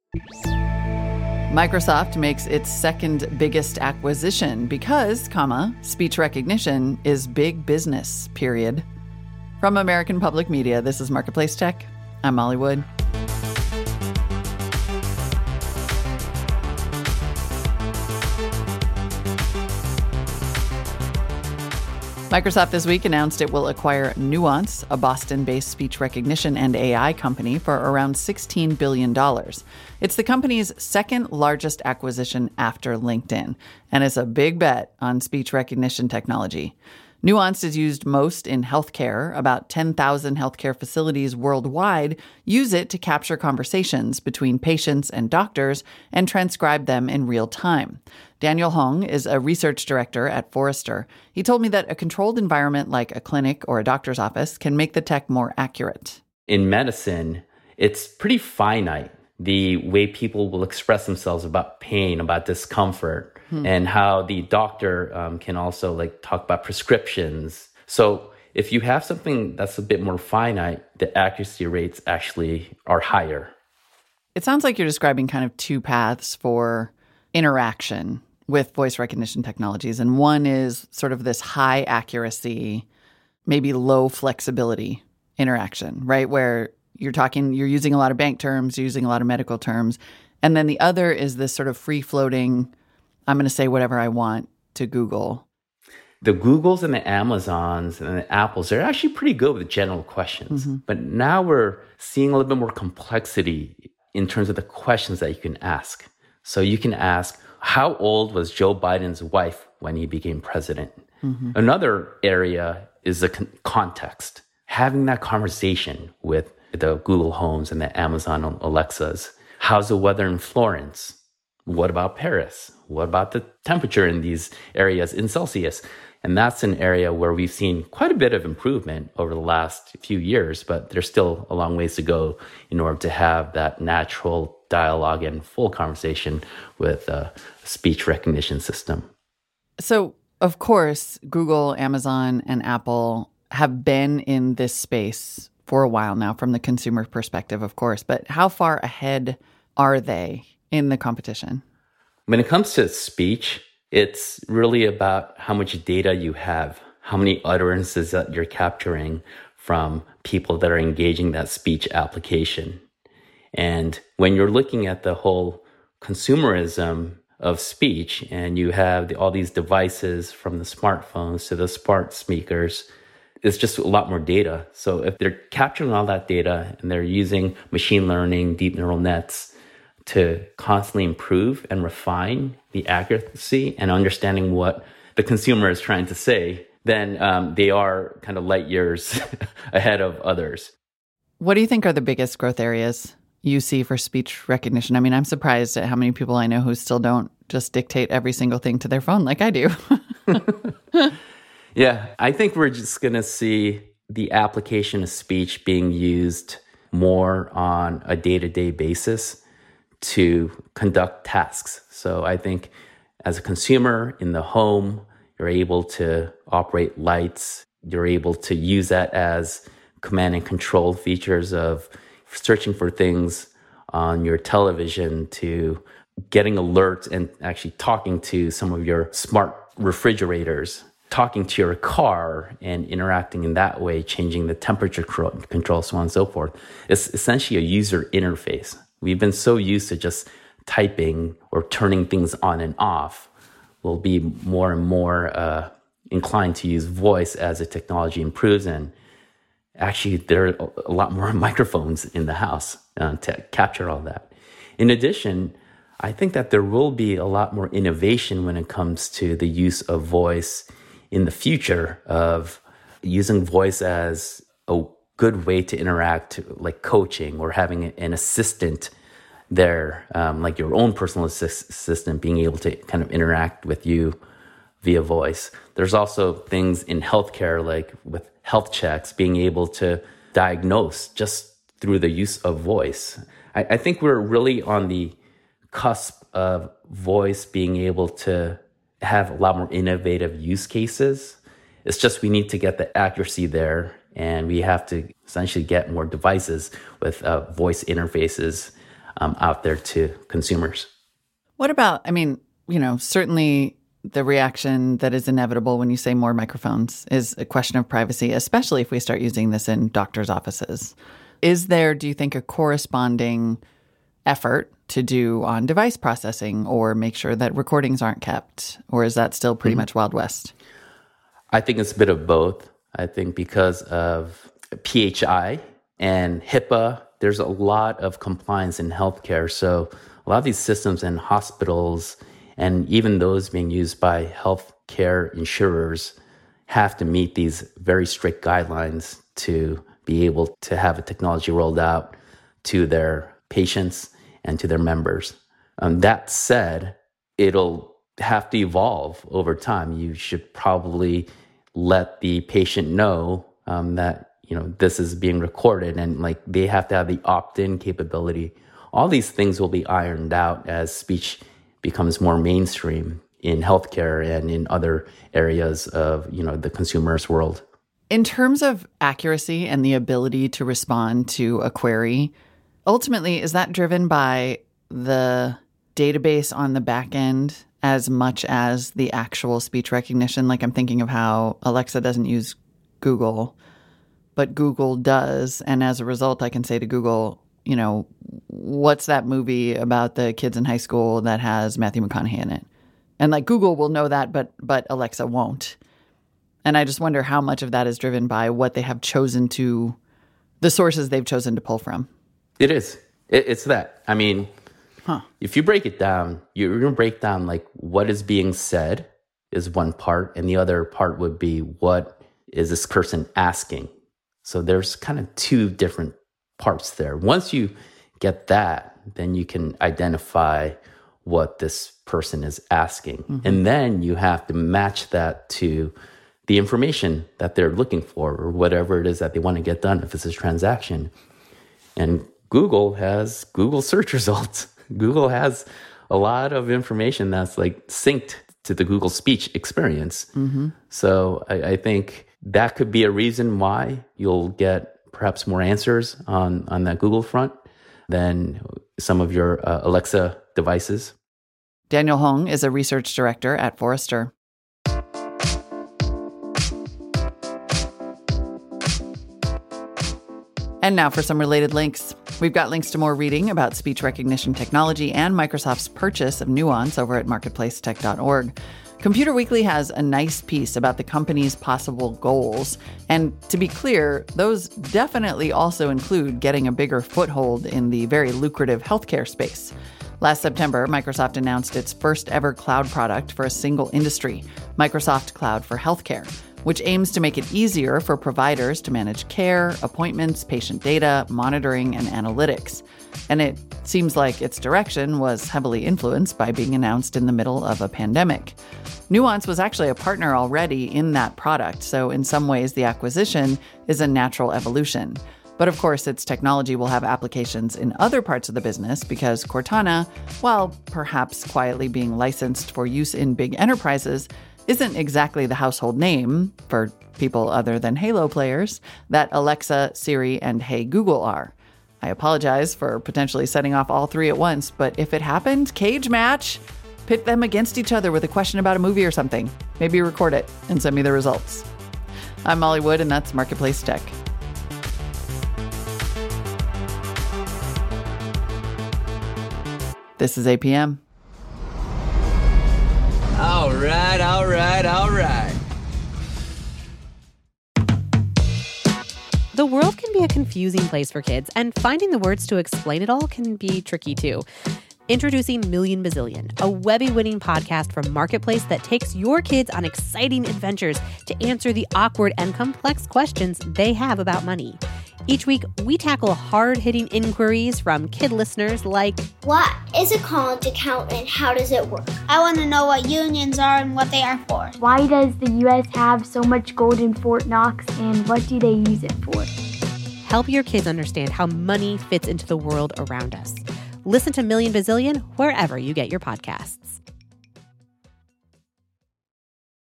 Microsoft makes its second biggest acquisition because, speech recognition is big business, period. From American Public Media, this is Marketplace Tech. I'm Molly Wood. Microsoft this week announced it will acquire Nuance, a Boston-based speech recognition and AI company, for around $16 billion. It's the company's second largest acquisition after LinkedIn, and is a big bet on speech recognition technology. Nuance is used most in healthcare. About 10,000 healthcare facilities worldwide use it to capture conversations between patients and doctors and transcribe them in real time. Daniel Hong is a research director at Forrester. He told me that a controlled environment like a clinic or a doctor's office can make the tech more accurate. In medicine, it's pretty finite, the way people will express themselves about pain, about discomfort, and how the doctor can also talk about prescriptions. So if you have something that's a bit more finite, the accuracy rates actually are higher. It sounds like you're describing kind of two paths for interaction with voice recognition technologies. And one is sort of this high accuracy, maybe low flexibility interaction, right? Where you're using a lot of bank terms, you're using a lot of medical terms. And then the other is this sort of free-floating, I'm going to say whatever I want to Google. The Googles and the Amazons and the Apples, they're actually pretty good with general questions. Mm-hmm. But now we're seeing a little bit more complexity in terms of the questions that you can ask. So you can ask, how old was Joe Biden's wife when he became president? Mm-hmm. Another area is the context. Having that conversation with the Google Homes and the Amazon Alexas. How's the weather in Florence? What about Paris? What about the temperature in these areas in Celsius? And that's an area where we've seen quite a bit of improvement over the last few years, but there's still a long ways to go in order to have that natural dialogue and full conversation with a speech recognition system. So, of course, Google, Amazon, and Apple have been in this space for a while now from the consumer perspective, of course. But how far ahead are they in the competition? When it comes to speech, it's really about how much data you have, how many utterances that you're capturing from people that are engaging that speech application. And when you're looking at the whole consumerism of speech, and you have all these devices from the smartphones to the smart speakers, it's just a lot more data. So if they're capturing all that data and they're using machine learning, deep neural nets to constantly improve and refine the accuracy and understanding what the consumer is trying to say, then they are kind of light years ahead of others. What do you think are the biggest growth areas you see for speech recognition? I mean, I'm surprised at how many people I know who still don't just dictate every single thing to their phone like I do. Yeah, I think we're just going to see the application of speech being used more on a day-to-day basis to conduct tasks. So I think as a consumer in the home, you're able to operate lights. You're able to use that as command and control features of searching for things on your television to getting alerts and actually talking to some of your smart refrigerators, talking to your car and interacting in that way, changing the temperature control, so on and so forth. It's essentially a user interface. We've been so used to just typing or turning things on and off. We'll be more and more inclined to use voice as the technology improves. And actually, there are a lot more microphones in the house to capture all that. In addition, I think that there will be a lot more innovation when it comes to the use of voice in the future, of using voice as a good way to interact, like coaching or having an assistant there, like your own personal assistant being able to kind of interact with you via voice. There's also things in healthcare, like with health checks, being able to diagnose just through the use of voice. I think we're really on the cusp of voice being able to have a lot more innovative use cases. It's just we need to get the accuracy there, and we have to essentially get more devices with voice interfaces out there to consumers. What about, certainly the reaction that is inevitable when you say more microphones is a question of privacy, especially if we start using this in doctors' offices. Is there, do you think, a corresponding effort to do on device processing or make sure that recordings aren't kept? Or is that still pretty much Wild West? I think it's a bit of both. I think because of PHI and HIPAA, there's a lot of compliance in healthcare. So a lot of these systems in hospitals and even those being used by healthcare insurers have to meet these very strict guidelines to be able to have a technology rolled out to their patients and to their members. That said, it'll have to evolve over time. You should probably let the patient know that this is being recorded, and like they have to have the opt-in capability. All these things will be ironed out as speech becomes more mainstream in healthcare and in other areas of the consumer's world. In terms of accuracy and the ability to respond to a query, ultimately, is that driven by the database on the back end as much as the actual speech recognition? Like I'm thinking of how Alexa doesn't use Google, but Google does. And as a result, I can say to Google, what's that movie about the kids in high school that has Matthew McConaughey in it? And like Google will know that, but Alexa won't. And I just wonder how much of that is driven by what they have chosen to, the sources they've chosen to pull from. It is. It's that. If you break it down, you're going to break down like what is being said is one part, and the other part would be what is this person asking. So there's kind of two different parts there. Once you get that, then you can identify what this person is asking. Mm-hmm. And then you have to match that to the information that they're looking for or whatever it is that they want to get done if it's a transaction. And Google has Google search results. Google has a lot of information that's like synced to the Google speech experience. Mm-hmm. So I think that could be a reason why you'll get perhaps more answers on that Google front than some of your Alexa devices. Daniel Hong is a research director at Forrester. And now for some related links. We've got links to more reading about speech recognition technology and Microsoft's purchase of Nuance over at marketplacetech.org. Computer Weekly has a nice piece about the company's possible goals. And to be clear, those definitely also include getting a bigger foothold in the very lucrative healthcare space. Last September, Microsoft announced its first ever cloud product for a single industry, Microsoft Cloud for Healthcare, which aims to make it easier for providers to manage care, appointments, patient data, monitoring, and analytics. And it seems like its direction was heavily influenced by being announced in the middle of a pandemic. Nuance was actually a partner already in that product, so in some ways the acquisition is a natural evolution. But of course, its technology will have applications in other parts of the business because Cortana, while perhaps quietly being licensed for use in big enterprises, isn't exactly the household name for people other than Halo players that Alexa, Siri, and Hey Google are. I apologize for potentially setting off all three at once, but if it happened, cage match, pit them against each other with a question about a movie or something. Maybe record it and send me the results. I'm Molly Wood, and that's Marketplace Tech. This is APM. All right. The world can be a confusing place for kids, and finding the words to explain it all can be tricky too. Introducing Million Bazillion, a Webby-winning podcast from Marketplace that takes your kids on exciting adventures to answer the awkward and complex questions they have about money. Each week, we tackle hard-hitting inquiries from kid listeners like, what is a college account and how does it work? I want to know what unions are and what they are for. Why does the U.S. have so much gold in Fort Knox, and what do they use it for? Help your kids understand how money fits into the world around us. Listen to Million Bazillion wherever you get your podcasts.